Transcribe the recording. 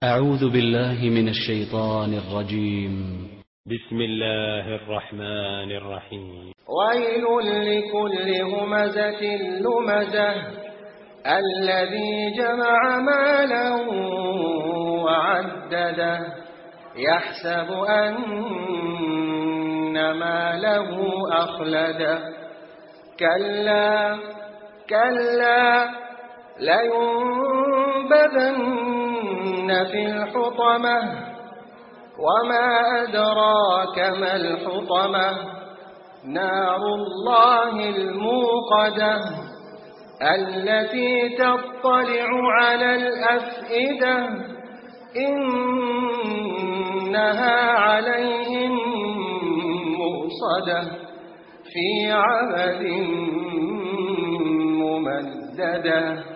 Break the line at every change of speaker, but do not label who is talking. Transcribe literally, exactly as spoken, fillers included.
أعوذ بالله من الشيطان الرجيم.
بسم الله الرحمن الرحيم.
ويل لكل همزة لمزة الذي جمع مالا وعدده يحسب أن ماله أخلده كلا كلا لينبذن في الحطمة وما أدراك ما الحطمة نار الله الموقدة التي تطلع على الأفئدة إنها عليهم مؤصدة في عمد ممددة.